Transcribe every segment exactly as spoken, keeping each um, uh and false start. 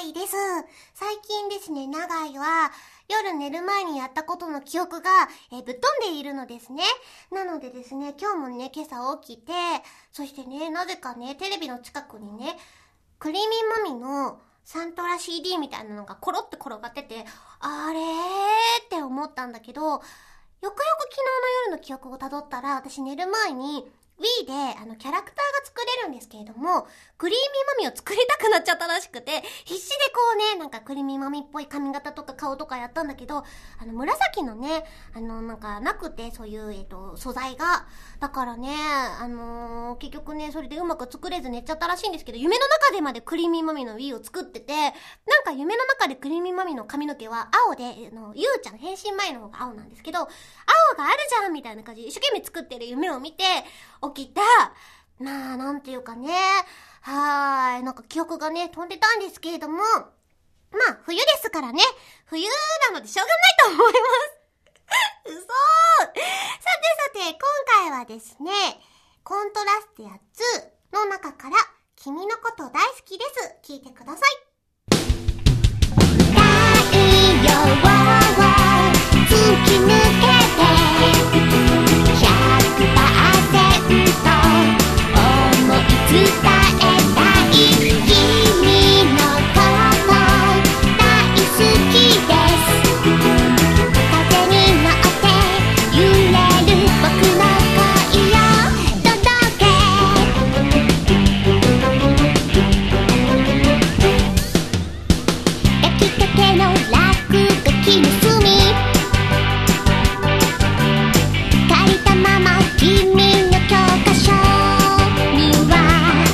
井です。最近ですね、長井は夜寝る前にやったことの記憶が、えー、ぶっ飛んでいるのですね。なのでですね、今日もね、今朝起きて、そしてね、なぜかね、テレビの近くにね、クリーミーマミのサントラ シーディー みたいなのがコロって転がってて、あれーって思ったんだけど、よくよく昨日の夜の記憶をたどったら、私寝る前にWii であのキャラクターが作れるんですけれども、クリーミーマミを作りたくなっちゃったらしくて、必死でこうね、なんかクリーミーマミっぽい髪型とか顔とかやったんだけど、あの紫のね、あのなんかなくて、そういうえっと素材が、だからね、あのー、結局ね、それでうまく作れず寝ちゃったらしいんですけど、夢の中でまでクリーミーマミの Wii を作ってて、なんか夢の中でクリーミーマミの髪の毛は青で、あのゆうちゃん変身前の方が青なんですけど、青があるじゃんみたいな感じで一生懸命作ってる夢を見て起きた。まあなんていうかね、はーい、なんか記憶がね飛んでたんですけれども、まあ冬ですからね、冬なのでしょうがないと思います嘘ー。さてさて、今回はですね、コントラストやツーの中から君のこと大好きです、聞いてください。太陽を突き抜けてひゃくパーセント思い伝えたい、君のこと大好きです。風に乗って揺れる僕の恋を届け、焼きたての落書きの隅、借りたまま君の教科書には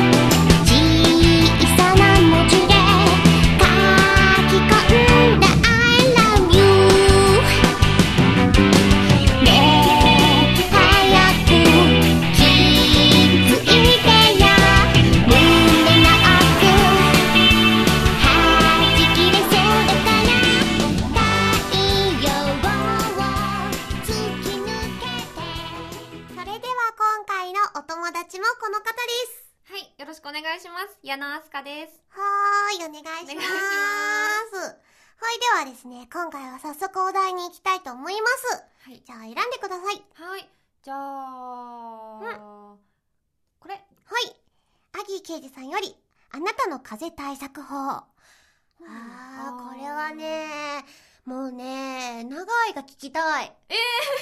小さな文字で書き込んだ I love you ねえ早く気づいてよ、胸の奥はじきれそうだから太陽を突き抜けて。それでは今回のお友達もこの方です。 はい、よろしくお願いします。矢野あすかです。 はーい、お願いします。 お願いしますはい、ではですね、今回は早速お題に行きたいと思います。 はい。 じゃあ選んでください。 はい。じゃあ、これ。 はい。アギー刑事さんより、あなたの風邪対策法。あー、 あーこれはね、もうね、長井が聞きたい。 え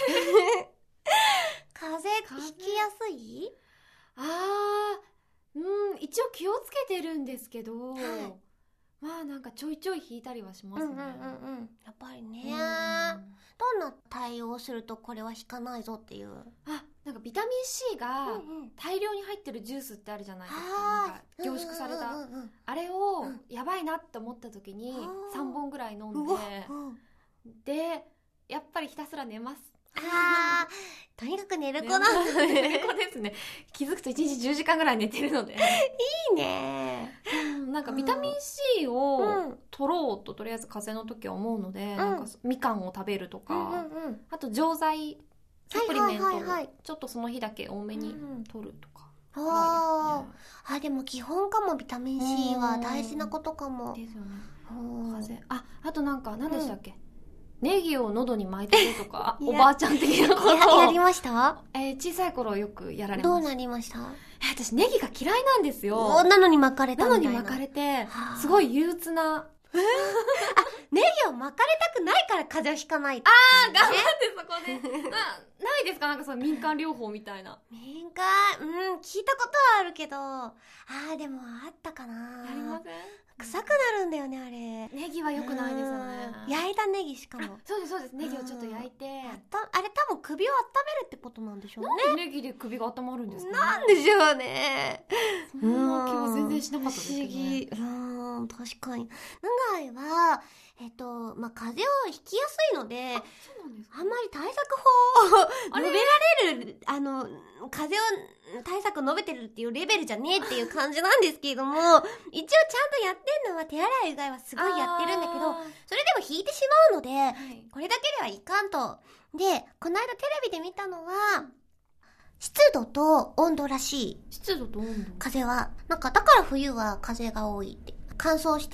風邪ひきやすい？ あー、うん、一応気をつけてるんですけど、 はいまあなんかちょいちょい引いたりはしますね。 うんうんうんうん。やっぱりね、 うんどんな対応をするとこれは引かないぞっていう。 あ、なんかビタミン C がうんうん大量に入ってるジュースってあるじゃないですか。 はなんか凝縮された。 うんうんうんうんあれをうんやばいなって思った時にあーさんぼんぐらい飲んうわで、 うんで、やっぱりひたすら寝ます。 あー、とにかく寝る子なんだ寝ね。 る子ですね。気づくといちにちじゅうじかんぐらい寝てるので。 いいね。 うんなんかビタミン C うをん取ろうととりあえず風邪の時は思うので、 んなんかみかんを食べるとか、 うんうんうん。 あと錠剤、サプリメントをはいはいはいはいちょっとその日だけ多めにうん取るとか。 あー、あ、でも基本かも、ビタミン C は大事なことかも。 ですよね。 うん風邪。あ、あとなんか何でしたっけ？ネギを喉に巻いてるとか、 いやおばあちゃん的なことを。 や、やりました？ えー小さい頃よくやられどうました。 なりました？ え私ネギが嫌いなんですよ。 なのに巻かれたなみたいな。 のに巻かれてはあ、 すごい憂鬱な。 ネギを巻かれたくないから風邪をひかないってあー、 いうね。 頑張ってそこで。な、ないですかなんかその民間療法みたいな。 民間、うん、聞いたことはあるけど、あー、でもあったかな。 ありません？ 臭くなるんだよね、あれ。 ネギは良くないですよね。 うん焼いたネギしかあも。 そうですそうです。ネギをちょっと焼いて。 あったあれ多分首を温めるってことなんでしょうね。 なんでネギで首が温まるんですかね。 なんでしょうね。 そんな気は全然しなかったですけどね。 不思議。うーん、確かに。長井は、えっと、まあ、風邪をひきやすいので、 あ、そうなんですか。 あんまり対策法をあれ述べられる、あの、風邪を対策述べてるっていうレベルじゃねえっていう感じなんですけれども、一応ちゃんとやってんのは手洗い以外はすごいやってるんだけど、 あそれでも引いてしまうので、 ーはい。 これだけではいかんと。で、この間テレビで見たのは、湿度と温度らしい。 湿度と温度。 風は。なんか、だから冬は風が多いって。乾燥して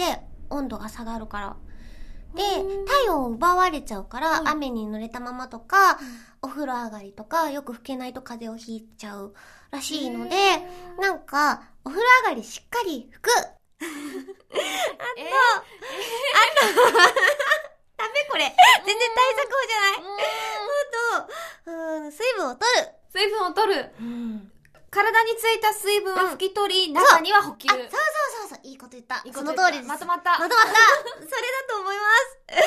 温度が下がるから。で、体温を奪われちゃうから、雨に濡れたままとか、お風呂上がりとか、よく拭けないと風邪をひいちゃうらしいので、なんか、お風呂上がりしっかり拭く。あと、あと、ダメこれ。全然対策法じゃない。あと、うん、水分を取る。 水分を取る。 うん、 体についた水分は拭き取り、うん、中には補給。 あ、そうそうそうそう。いいこと言った。いいこと言った。その通りです。 まとまった。 まとまった。それだと思います。えー、これ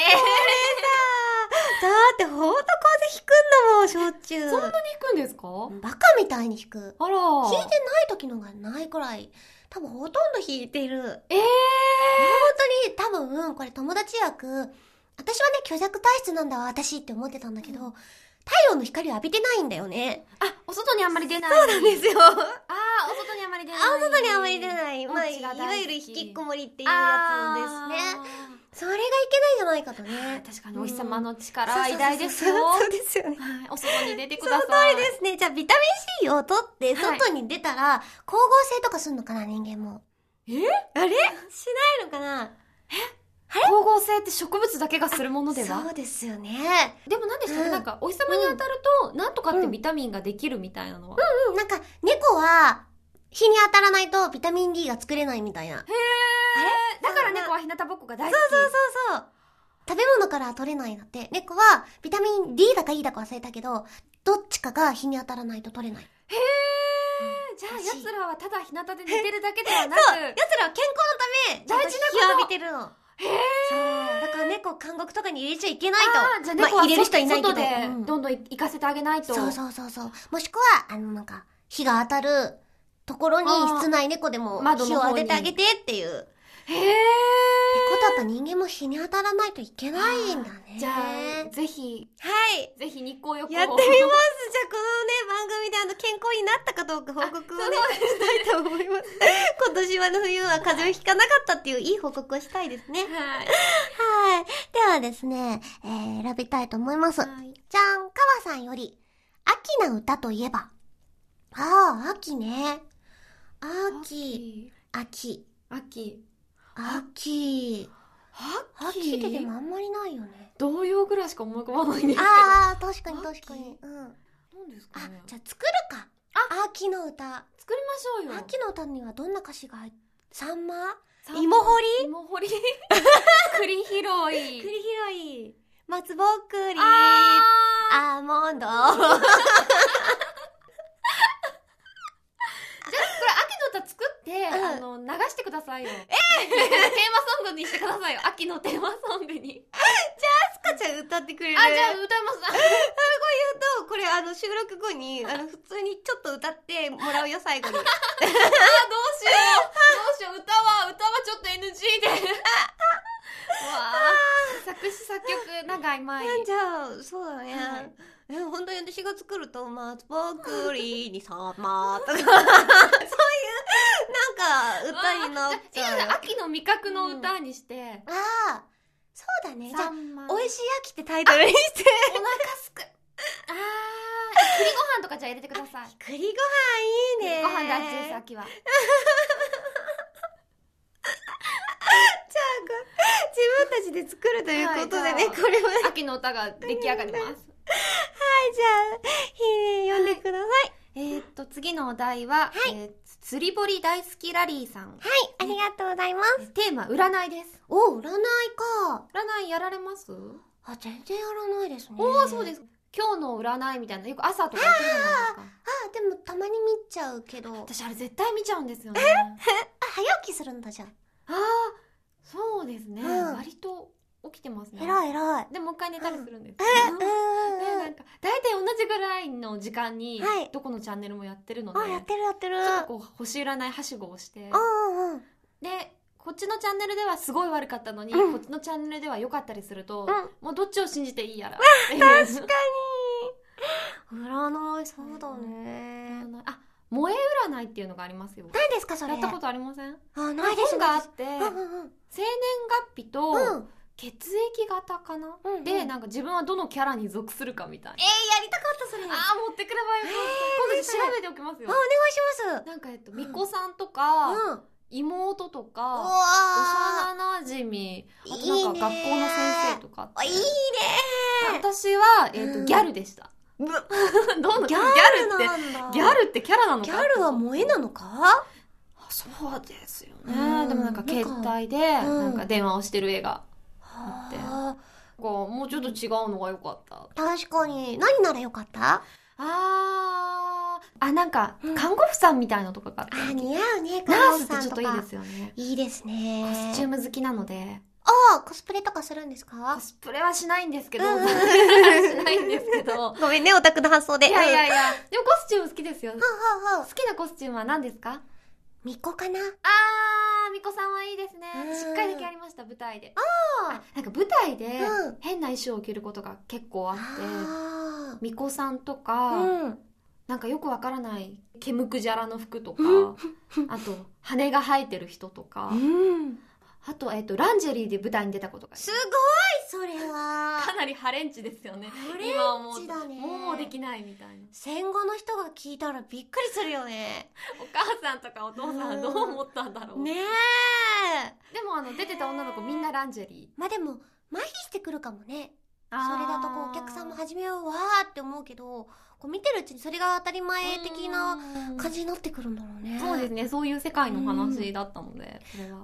さ、だってほんと風邪ひくんだもん、しょっちゅう。 そんなにひくんですか？ バカみたいにひく。 あら。 ひいてない時のがないくらい。多分ほとんどひいてる。 えー。 本当に、多分、これ友達役、私はね、虚弱体質なんだわ、私って思ってたんだけど、うん、太陽の光を浴びてないんだよね。 あ、お外にあんまり出ない。 そうなんですよ。 ああ、お外にあんまり出ない。 あ、お外にあんまり出ない。まあ、いわゆる引きこもりっていうやつですね。それがいけないんじゃないかとね。 確かにお日様の力は偉大ですよ。 そうですよね。 はい。お外に出てください。 その通りですね。じゃあビタミン C を取って外に出たら、光合成とかすんのかな、人間も。 えあれしないのかな。 え光合成って植物だけがするものでは？ そうですよね。 でも何でしたっけ、うん、なんかお日様に当たると、なんとかってビタミンができるみたいなのは。 うんうん、なんか猫は日に当たらないとビタミン D が作れないみたいな。へー。 あれだから猫は日向ぼっこが大好き。 そうそうそうそう。食べ物から取れないんだって。猫はビタミン D だか E だか忘れたけど、どっちかが日に当たらないと取れない。 へー。じゃあ奴らはただ日向で寝てるだけではなく、 そう、奴らは健康のため、 大事なこと日を浴びてるの。 へー。 そう。だから猫、監獄とかに入れちゃいけないと。 あー、じゃあ猫は、まあ、 入れる人いないけど。 外でどんどん行かせてあげないと。 そうそうそうそう。もしくは、あのなんか、火が当たるところに室内猫でも火を当ててあげてっていう。 へー。 ってことだと人間も日に当たらないといけないんだね。 じゃあ、ぜひ。 はい。 ぜひ日光浴を。 やってみます。じゃあ、このね、番組であの、健康になったかどうか報告をね、したいと思います。今年はの冬は風邪をひかなかったっていういい報告をしたいですね。はい。はい。ではですね、えー、選びたいと思います。はい、じゃん、かわさんより、秋な歌といえば。ああ、秋ね。秋。秋。 秋。 秋。 秋秋ってでもあんまりないよね。 童謡ぐらいしか思い浮かばないんですけど。 ああ、確かに確かに。うん。 何ですかね。 あ、じゃあ作るか。あ、秋の歌。 作りましょうよ。 秋の歌にはどんな歌詞が入って、サンマ？芋掘り？ 芋掘り栗拾い。 栗拾い。松ぼっくり。 あー。アーモンド。 作って、うん、あの、流してくださいよ。 えー、 テーマソングにしてくださいよ。秋のテーマソングに。 じゃあ、アスカちゃん歌ってくれる？ あ、じゃあ歌います。あ、こう言うと、これあの、収録後に、あの、普通にちょっと歌ってもらうよ、最後に。あ、どうしよう。どうしよう。歌は、歌はちょっと エヌジー で。わぁ。作詞作曲、長い前。 じゃあ、そうだね。はい、え、本当に私が作ると、松ぼっくりにサマーとか、そういう、なんか、歌になっちゃう。 いいよ、秋の味覚の歌にして。うん、 ああ、そうだね。じゃあ、美味しい秋ってタイトルにして。 お腹すく。あー、栗ご飯とかじゃあ入れてください。 栗ご飯いいね。 栗ご飯大事です、秋は。 じゃあ、自分たちで作るということでね、はい、これは、ね。 秋の歌が出来上がります。はい、 じゃあ、ひー読んでください。はい、 えー、っと、次のお題は、はい、えー、釣り堀大好きラリーさん。はい、 ありがとうございます。 テーマ、占いです。 お、占いか。 占いやられます？ あ、全然やらないですね。 おー、そうです。今日の占いみたいな、よく朝とかやってるじゃないですか。 ああ、でもたまに見ちゃうけど。 私あれ絶対見ちゃうんですよね。 えあ、早起きするんだじゃん。 ああ、そうですね。うん、割と起きてますね。 偉い偉い。 で、もう一回寝たりするんです。 え、うん。 ね、なんか、だいたい同じぐらいの時間に、はい、どこのチャンネルもやってるので。 あ、やってるやってる。 ちょっとこう、星占いはしごをして。 うんうん。で、 こっちのチャンネルではすごい悪かったのに、うん、こっちのチャンネルでは良かったりすると、うん、もうどっちを信じていいやら。 確かに。占い、そうだね。 あ、萌え占いっていうのがありますよ。 何ですかそれ。 やったことありません？ あ、ないです。 本があって、 うんうんうん、 生年月日と、うん血液型かな、うんうん、で、なんか自分はどのキャラに属するかみたいな。 えー、やりたかったそれ。 あー、持ってくればよかった。今度調べておきますよ。 あ、お願いします。 なんかえっと、みこさんとか、うん、 妹とうか、 わ幼馴染、あとなんか学校の先生とかって。 ーいいねー。 私は、えっと、ギャルでした。 ぶどうギャルってなんだ。 ギャルってキャラなのか。 ギャルは萌えなのか？ そうですようね。 んでもなんか携帯で、 うんなんか電話をしてる絵があって。 はこうもうちょっと違うのが良かった。 あ確かに。何ならよかった？ あー、あ、なんか、 うん看護婦さんみたいなとかがあって。 あ、似合うね、 ナ看護ースってちょっ婦さんとか。 といいですよね。 いいですね。 コスチューム好きなので。 ああ、コスプレとかするんですか？ コスプレはしないんですけど、 うんコスプレはしないんですけど。 ごめんね、オタクの発想で。 いやいやうん。 いや、でもコスチューム好きですよ。 はあはあはあ。 好きなコスチュームは何ですか？ みこかな？ あー、みこさんはいいですね。 うんしっかりだけありました、舞台で。 ああ、なんか舞台でうん変な衣装を着ることが結構あって、 あみこさんとー。 か、 うん。 なんかよくわからない毛むくじゃらの服とか、 うんあと羽が生えてる人とか、 うん。 あと、えっと、ランジェリーで舞台に出たことがありますすごい、それは。 かなりハレンチですよね。 ハレンチ今思うとだねもうできないみたいな。 戦後の人が聞いたらびっくりするよね。 お母さんとかお父さんはどう思ったんだろう。 ねえ。 でもあの出てた女の子みんなランジェリー。 まあでも、麻痺してくるかもね。そそれだとこうお客さんも初めはわーって思うけど、こう見てるうちにそれが当たり前的な感じになってくるんだろうね。 そうですね、そういう世界の話だったので、それは。 へー。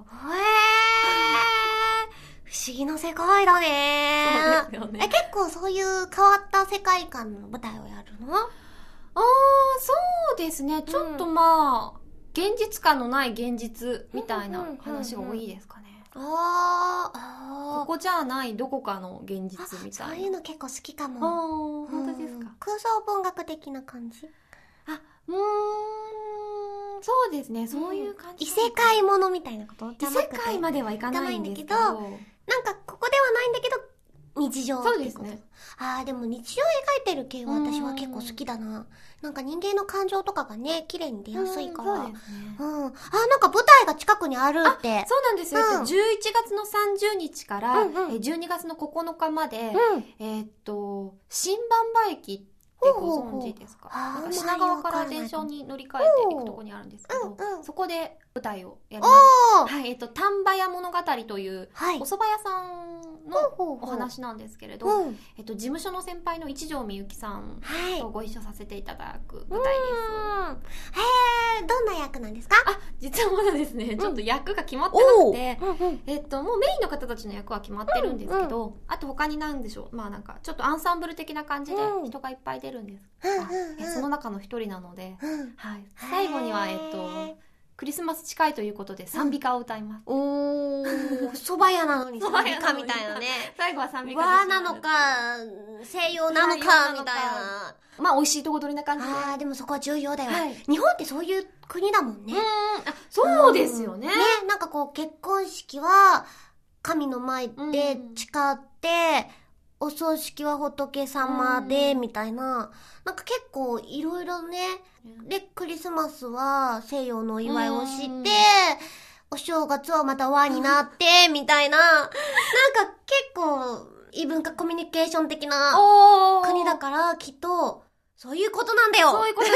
不思議な世界だね。 そうですよね。 え、結構そういう変わった世界観の舞台をやるの？ あー、そうですね。ちょっとまあ、現実感のない現実みたいな話が多いですかね。 あー、あー。 ここじゃないどこかの現実みたいな。 そういうの結構好きかあも。 ー、本当ですか。 空想文学的な感じ？ あ、うーん、そうですね、そういう感じ。 異世界ものみたいなこと？ 異世界まではいかないんですけど。 いかないんだなんかここではないんだけど、日常ってこと。 そうですね。 ああ、でも日常を描いてる系は私は結構好きだな。なんか人間の感情とかがね、綺麗に出やすいから。 そうですね。 うん。あ、なんか舞台が近くにあるって。 そうなんですよ。 うんじゅういちがつのさんじゅうにちからうんうんえじゅうにがつのここのかまで、 うん。 えーっと、新馬場駅ってご存知ですか？ ほうほうほうあーなんか品川から電車に乗り換えていくとこにあるんですけど、 うんうんそこで舞台をやります。 おーはい、えっと、丹波屋物語というはい。 お蕎麦屋さんのほうほうほうお話なんですけれど、 うん。 えっと、事務所の先輩の一条みゆきさんはい。 とご一緒させていただくうん。 舞台です。 へー、どんな役なんですか？ あ、実はまだですね、 んちょっと役が決まってなくて、 うんうん。 えっと、もうメインの方たちの役は決まってるんですけど、あと他になんでしょう、まあなんか、ちょっとアンサンブル的な感じでうん人がいっぱい出るんです。 うんうんあうんえその中の一人なので、 うん。 はい。最後には、えっへーと、クリスマス近いということで賛美歌を歌います。 おー、蕎麦屋なのに蕎賛美麦屋なのに歌みたいなね。 最後は賛美歌和なのか、西洋なのか、みたい西洋なのかな。 まあ、美味しいとこ取りな感じで。 あー、でもそこは重要だよ。 はい日本ってそういう国だもんね。 うーん、あ、そうですよね。 ね、なんかこう結婚式は神の前で誓って、お葬式は仏様で、みたいな。なんか結構いろいろね。で、クリスマスは西洋のお祝いをして、お正月はまた和になって、みたいな。なんか結構異文化コミュニケーション的なおー。 国だからきっと、そういうことなんだよ。 そういうことです。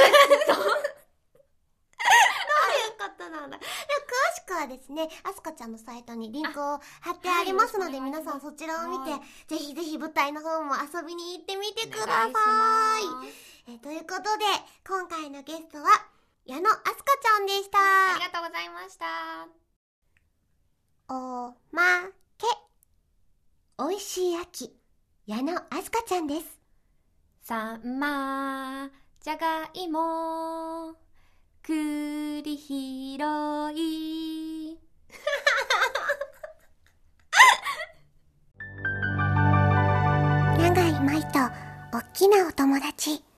そういうことなんだ。で詳しくはですね、あすかちゃんのサイトにリンクを貼ってありますので、 はい皆さんそちらを見てはい、 ぜひぜひ舞台の方も遊びに行ってみてください。 お願いしますえということで、今回のゲストは、矢野あすかちゃんでした。 ありがとうございました。 おまけ。おいしい秋、矢野あすかちゃんです。 さんま、じゃがいも、栗拾い。 長い舞と、おっきなお友達。